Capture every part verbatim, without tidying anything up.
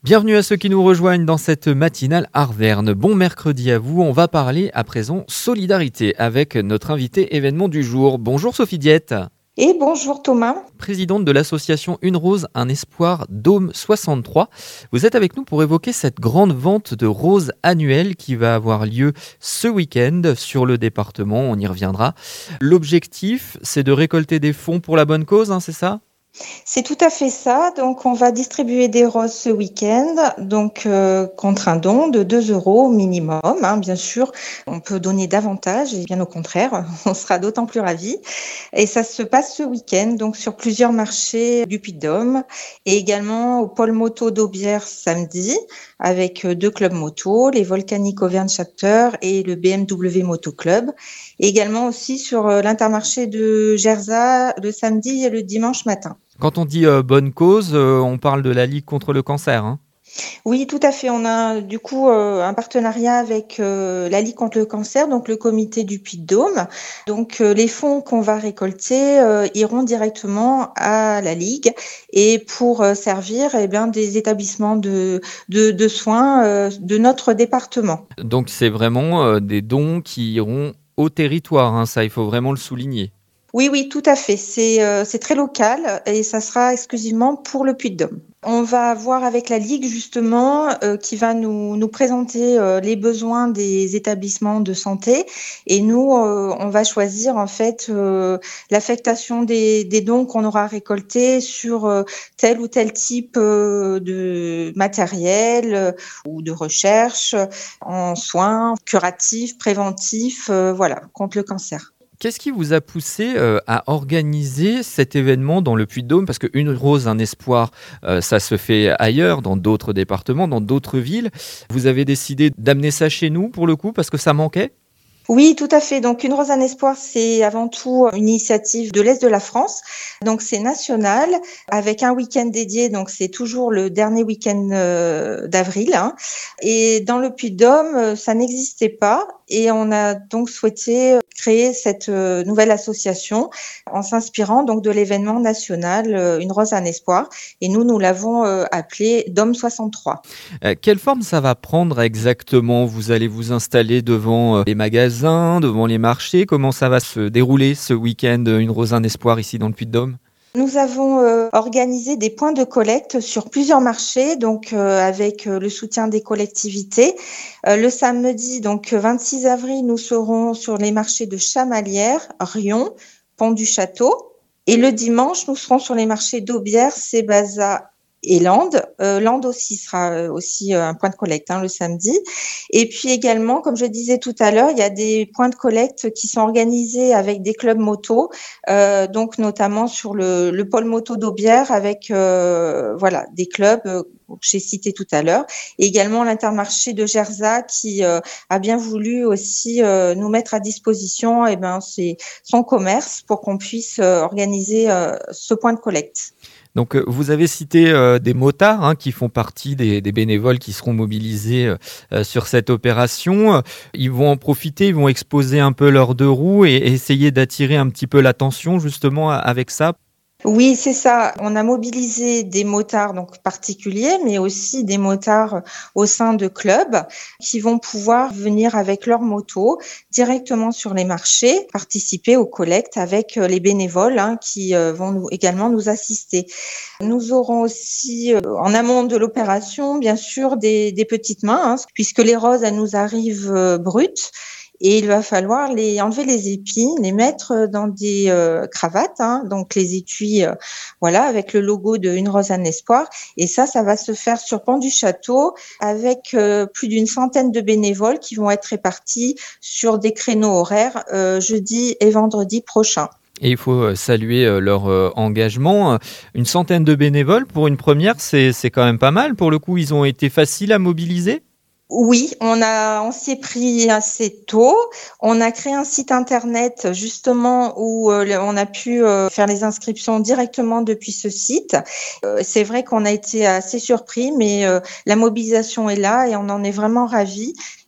Bienvenue à ceux qui nous rejoignent dans cette matinale Arverne. Bon mercredi à vous, on va parler à présent solidarité avec notre invité événement du jour. Bonjour Sophie Diette. Et bonjour Thomas. Présidente de l'association Une Rose, un Espoir, Dôme soixante-trois. Vous êtes avec nous pour évoquer cette grande vente de roses annuelle qui va avoir lieu ce week-end sur le département, on y reviendra. L'objectif, c'est de récolter des fonds pour la bonne cause, hein, c'est ça ? C'est tout à fait ça. Donc, on va distribuer des roses ce week-end, donc euh, contre un don de deux euros minimum. Hein, bien sûr, on peut donner davantage, et bien au contraire, on sera d'autant plus ravis. Et ça se passe ce week-end, donc sur plusieurs marchés du Puy-de-Dôme, et également au pôle moto d'Aubière samedi, avec deux clubs moto, les Volcaniques Auvergne Chapter et le B M W Moto Club. Et également aussi sur l'intermarché de Gerza le samedi et le dimanche matin. Quand on dit euh, bonne cause, euh, on parle de la Ligue contre le cancer, hein. Oui, tout à fait. On a du coup euh, un partenariat avec euh, la Ligue contre le cancer, donc le comité du Puy-de-Dôme. Donc euh, les fonds qu'on va récolter euh, iront directement à la Ligue et pour euh, servir eh bien, des établissements de, de, de soins euh, de notre département. Donc c'est vraiment euh, des dons qui iront au territoire, hein, ça il faut vraiment le souligner. Oui, oui, tout à fait. C'est euh, c'est très local et ça sera exclusivement pour le Puy-de-Dôme. On va voir avec la Ligue justement euh, qui va nous, nous présenter euh, les besoins des établissements de santé et nous, euh, on va choisir en fait euh, l'affectation des, des dons qu'on aura récoltés sur euh, tel ou tel type euh, de matériel euh, ou de recherche en soins curatifs, préventifs, euh, voilà, contre le cancer. Qu'est-ce qui vous a poussé euh, à organiser cet événement dans le Puy-de-Dôme ? Parce qu'Une Rose, un Espoir, euh, ça se fait ailleurs, dans d'autres départements, dans d'autres villes. Vous avez décidé d'amener ça chez nous, pour le coup, parce que ça manquait ? Oui, tout à fait. Donc, Une Rose, un Espoir, c'est avant tout une initiative de l'Est de la France. Donc, c'est national avec un week-end dédié. Donc, c'est toujours le dernier week-end euh, d'avril. Hein. Et dans le Puy-de-Dôme, ça n'existait pas. Et on a donc souhaité créer cette euh, nouvelle association en s'inspirant donc de l'événement national euh, Une Rose, un Espoir. Et nous, nous l'avons euh, appelé Dôme soixante-trois. Euh, quelle forme ça va prendre exactement ? Vous allez vous installer devant euh, les magasins, devant les marchés ? Comment ça va se dérouler ce week-end Une Rose, un Espoir ici dans le Puy-de-Dôme ? Nous avons euh, organisé des points de collecte sur plusieurs marchés, donc euh, avec euh, le soutien des collectivités. Euh, le samedi, donc vingt-six avril, nous serons sur les marchés de Chamalières, Riom, Pont du Château. Et le dimanche, nous serons sur les marchés d'Aubière, Sébaza et Landes. Euh, Landes aussi sera euh, aussi euh, un point de collecte hein, le samedi. Et puis également, comme je disais tout à l'heure, il y a des points de collecte qui sont organisés avec des clubs moto, euh, donc notamment sur le, le pôle moto d'Aubière avec euh, voilà des clubs euh, que j'ai cités tout à l'heure, et également l'Intermarché de Gerza qui euh, a bien voulu aussi euh, nous mettre à disposition eh ben, c'est son commerce pour qu'on puisse euh, organiser euh, ce point de collecte. Donc, euh, vous avez cité euh, des motards hein, qui font partie des, des bénévoles qui seront mobilisés euh, sur cette opération. Ils vont en profiter, ils vont exposer un peu leurs deux roues et, et essayer d'attirer un petit peu l'attention justement avec ça. Oui, c'est ça. On a mobilisé des motards donc particuliers, mais aussi des motards au sein de clubs qui vont pouvoir venir avec leur moto directement sur les marchés, participer aux collectes avec les bénévoles hein, qui vont nous, également nous assister. Nous aurons aussi, euh, en amont de l'opération, bien sûr, des, des petites mains, hein, puisque les roses, elles nous arrivent euh, brutes. Et il va falloir les enlever les épines, les mettre dans des euh, cravates, hein, donc les étuis, euh, voilà, avec le logo de Une Rose, un Espoir. Et ça, ça va se faire sur Pont du Château avec euh, plus d'une centaine de bénévoles qui vont être répartis sur des créneaux horaires euh, jeudi et vendredi prochains. Et il faut saluer leur engagement. Une centaine de bénévoles pour une première, c'est, c'est quand même pas mal. Pour le coup, ils ont été faciles à mobiliser ? Oui, on a, on s'y est pris assez tôt. On a créé un site internet justement où euh, on a pu euh, faire les inscriptions directement depuis ce site. Euh, c'est vrai qu'on a été assez surpris, mais euh, la mobilisation est là et on en est vraiment ravis.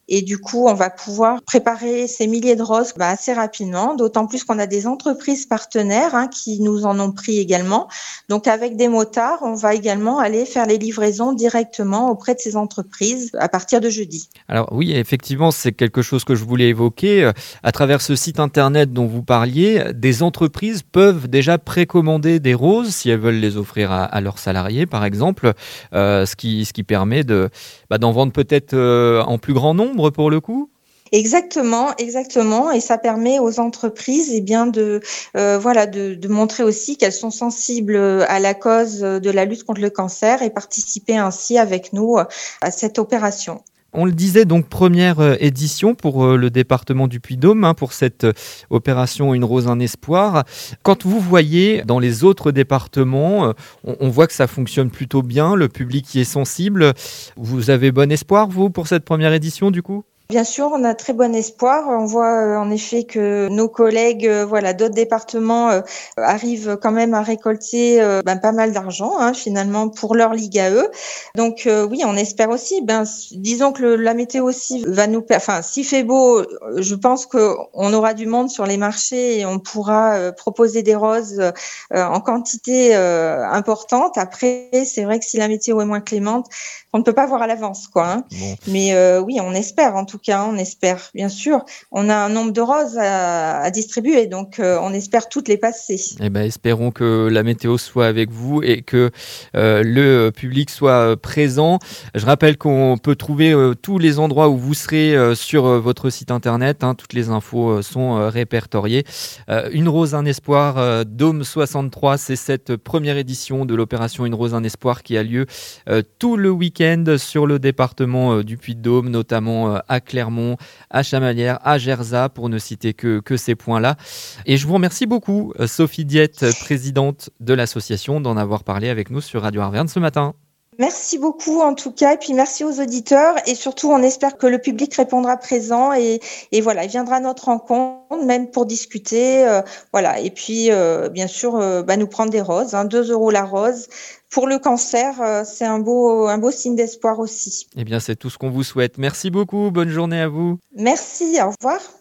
Et du coup, on va pouvoir préparer ces milliers de roses bah, assez rapidement, d'autant plus qu'on a des entreprises partenaires hein, qui nous en ont pris également. Donc, avec des motards, on va également aller faire les livraisons directement auprès de ces entreprises à partir de jeudi. Alors oui, effectivement, c'est quelque chose que je voulais évoquer. À travers ce site internet dont vous parliez, des entreprises peuvent déjà précommander des roses si elles veulent les offrir à, à leurs salariés, par exemple, euh, ce, qui, ce qui permet de, bah, d'en vendre peut-être euh, en plus grand nombre pour le coup. Exactement, exactement, et ça permet aux entreprises, eh bien, de, euh, voilà, de, de montrer aussi qu'elles sont sensibles à la cause de la lutte contre le cancer et participer ainsi avec nous à cette opération. On le disait, donc première euh, édition pour euh, le département du Puy-de-Dôme, hein, pour cette euh, opération Une rose, un espoir. Quand vous voyez dans les autres départements, euh, on, on voit que ça fonctionne plutôt bien, le public y est sensible. Vous avez bon espoir, vous, pour cette première édition, du coup ? Bien sûr, on a très bon espoir. On voit euh, en effet que nos collègues, euh, voilà, d'autres départements euh, arrivent quand même à récolter euh, ben, pas mal d'argent hein, finalement pour leur ligue à eux. Donc euh, oui, on espère aussi. Ben, disons que le, la météo aussi va nous, enfin, s'il fait beau, je pense que on aura du monde sur les marchés et on pourra euh, proposer des roses euh, en quantité euh, importante. Après, c'est vrai que si la météo est moins clémente, on ne peut pas voir à l'avance, quoi. Hein. Bon. Mais euh, oui, on espère en tout cas, on espère, bien sûr. On a un nombre de roses à, à distribuer, donc euh, on espère toutes les passer. Eh ben, espérons que la météo soit avec vous et que euh, le public soit présent. Je rappelle qu'on peut trouver euh, tous les endroits où vous serez euh, sur euh, votre site internet. Hein, toutes les infos euh, sont euh, répertoriées. Euh, Une rose, un espoir, euh, Dôme soixante-trois, c'est cette première édition de l'opération Une rose, un espoir qui a lieu euh, tout le week-end sur le département euh, du Puy-de-Dôme, notamment euh, à Clermont, à Chamalières, à Gerzat, pour ne citer que, que ces points-là. Et je vous remercie beaucoup, euh, Sophie Diette, présidente de l'association, d'en avoir parlé avec nous sur Radio Arverne ce matin. Merci beaucoup en tout cas, et puis merci aux auditeurs, et surtout on espère que le public répondra présent et, et voilà, il viendra à notre rencontre, même pour discuter, euh, voilà, et puis euh, bien sûr euh, bah, nous prendre des roses, hein, deux euros la rose. Pour le cancer, euh, c'est un beau, un beau signe d'espoir aussi. Eh bien, c'est tout ce qu'on vous souhaite. Merci beaucoup, bonne journée à vous. Merci, au revoir.